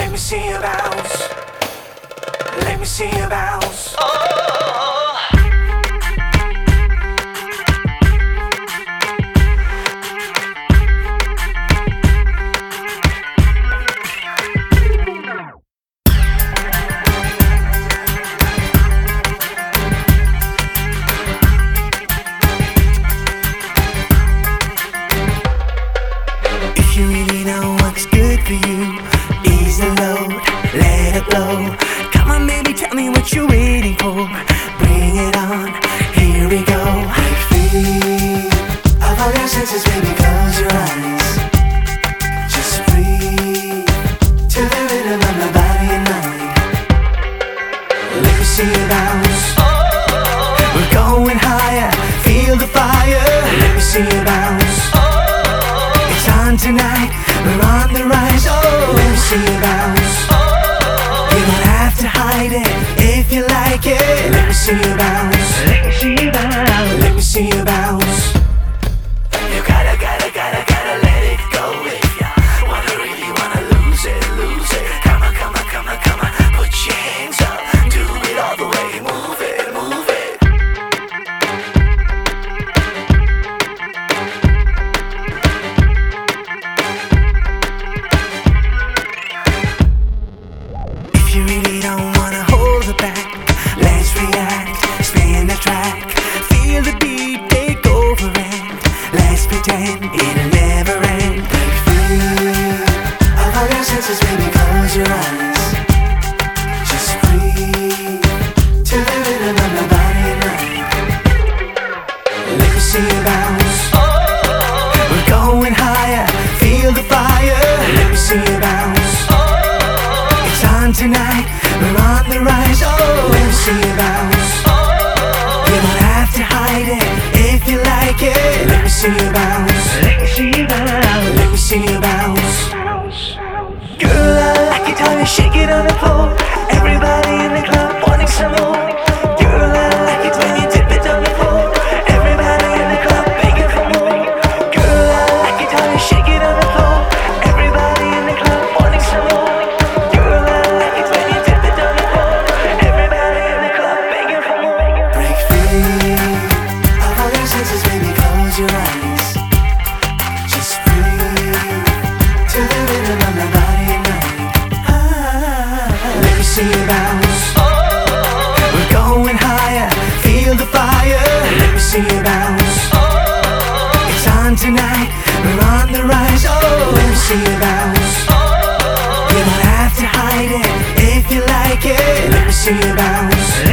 Let me see you bounce. Let me see you bounce. If you really know what's good for you, ease the load, let it blow. Come on baby, tell me what you're waiting for. Bring it on, here we go. Break free of all your senses, baby, close your eyes. Just breathe to the rhythm of my body and mind. Let me see you bounce. We're going higher, feel the fire. Let me see you bounce. It's on tonight, we're on the rise. Oh, let me see you bounce. You don't have to hide it if you like it. Let me see you bounce. Let me see you bounce. Let me see you bounce. You gotta let it go if ya really wanna lose it, lose it. Come on, put your hands up, do it all the way, move it, move it. If you really don't wanna hold it back, let's react, spin the track, feel the beat take over and let's pretend it'll never end. Break free of all your senses, baby, close your eyes. Just breathe to the rhythm of my body and mind. Let me see you bounce. We're going higher, feel the fire. Let me see you bounce. It's on tonight, we're on the rise. Oh, let me see you bounce. You don't have to hide it if you like it. Let me see you bounce. Let me see you bounce. Let me see you bounce. Girl, I like it how you shake it on the floor. Everybody in the club wanting some more. Girl, I like it when you dip it on the floor. Everybody in the club begging for more. Girl, I like it how you shake it on the floor. Everybody in the club wanting some more. Girl, I like it when you dip it on the floor. Everybody in the club begging for more. Break free of all your senses, baby, close your eyes. Just breathe to the rhythm of my body and mind. Let me see you bounce. We're going higher, feel the fire. Let me see you bounce. It's on tonight, we're on the rise. Oh, let me see you bounce. You don't have to hide it if you like it. Let me see you bounce.